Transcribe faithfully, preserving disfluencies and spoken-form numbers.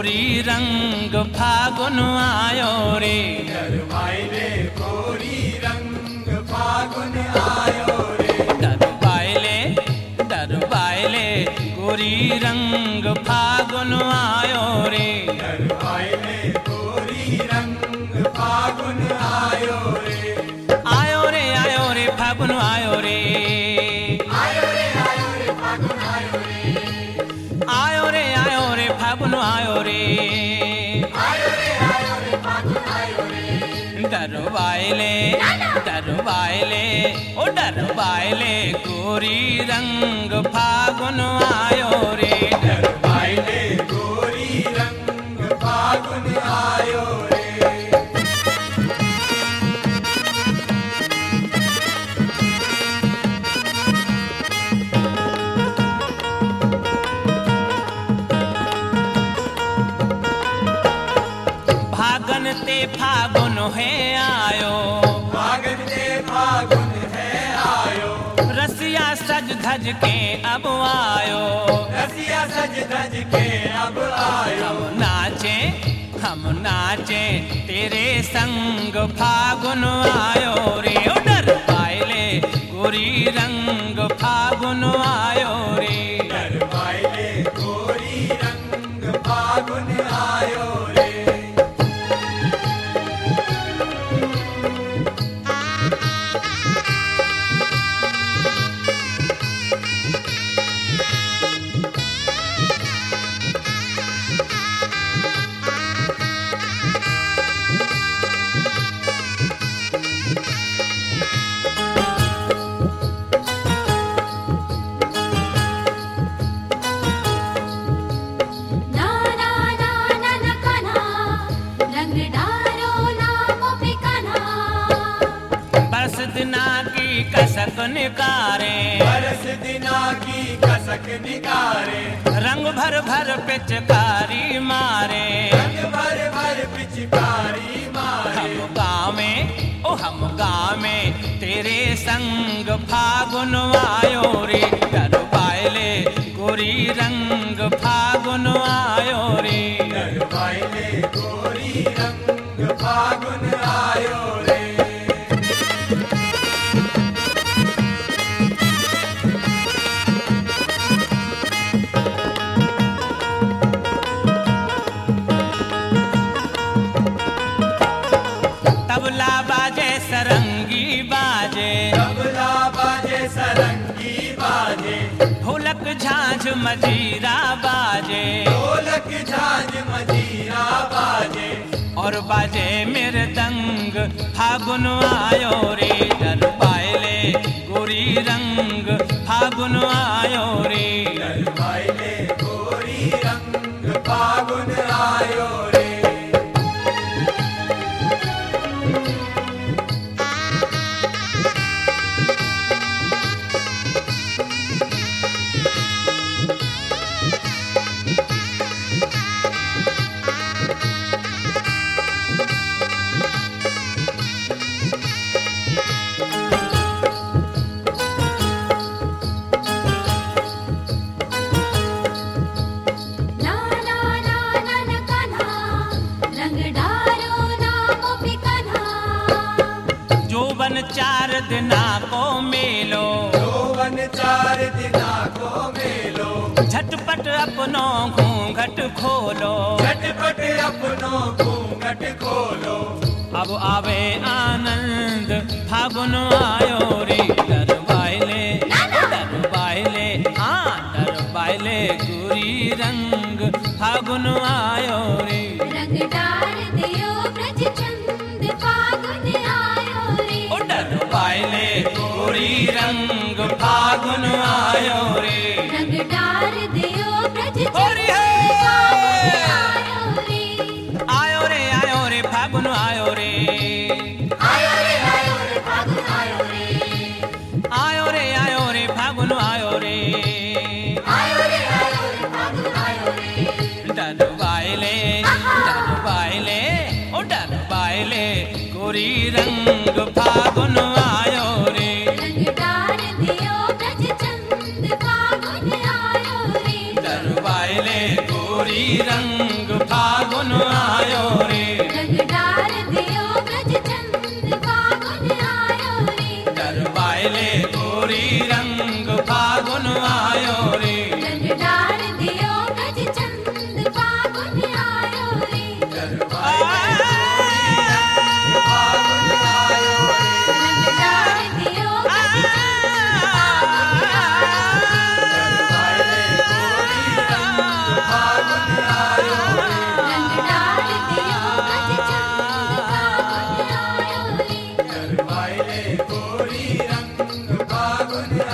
गोरी रंग फागुन आयो रे। डरवाइले गोरी रंग फागुन आयो रे। डरवाइले डरवाइले गोरी रंग फागुन आयो रे। डरवाइले गोरी रंग फागुन आयो रे। आयो रे आयो रे फागुन आयो रे। आयो रे आयो रे फागुन आयो रे। आयो रे आयो रे फागुन आयो रे। आयो रे आयो रे फागुन आयो रे। डरवाइले डरवाइले ओ डरवाइले गोरी रंग फागुन आयो रे। डरवाइले गोरी रंग फागुन आयो रे। फागन ते फागुन है आयो। फागन ते फागुन है आयो। रसिया सज धज के अब आयो। रसिया सज धज के अब आयो। हम नाचे हम नाचे तेरे संग फागुन आयो रे। ओ डरवाइले गोरी रंग फागुन आयो रे। डरवाइले गोरी रंग फागुन आयो रे। दिना की कसक निकारे। बरस दिना की कसक निकारे। रंग भर भर पिचकारी मारे। रंग भर भर पिचकारी मारे। हम गाँव में ओ हम गाँव में तेरे संग फागुन आयो रे। डरवाइले गोरी रंग फागुन आयो रे। डरवाइले गोरी रंग फागुन आयो रे। तबला बाजे सरंगी बाजे। तबला बाजे सरंगी बाजे। ढोलक झांझ मजीरा बाजे। ढोलक झांझ मजीरा बाजे। और बाजे मृदंग फागुन आयो रे। डरवाइले गोरी रंग फागुन आयो रे। डरवाइले गोरी रंग फागुन आयो रे। चार दिना को मेलो। यौवन चार दिना को मेलो। झटपट अपनो घूंघट खोलो। झटपट अपनो घूंघट खोलो। अब आवे आनंद फागुन आयो रे। डरवाइले डरवाइले हाँ डरवाइले गोरी रंग फागुन आयो रे। रंग डार दियो ब्रज चंद फागुन आयो रे। ओ डरवाइले गोरी रंग फागुन आयो रे। रंग डार दियो ब्रज होरी चंद है। आयो रे। आयो रे आयो रे फागुन आयो रे। आयो रे आयो रे फागुन आयो रे। आयो रे आयो रे फागुन आयो रे। आयो रे आयो रे फागुन आयो रे। डरवाइले डरवाइले ओ डरवाइले गोरी रंग फागुन आयो रे। रंग डार दियो ब्रज चंद फागुन आयो रे। डरवाइले गोरी रंग फागुन गरबाइले गोरी रंग फागुन आयो रे रंग डाल दियो ब्रज चंद फागुन आयो रे रंग डाल दियो ब्रज चंद फागुन आयो रे रंग डाल दियो ब्रज चंद फागुन आयो रे गरबाइले गोरी रंग फागुन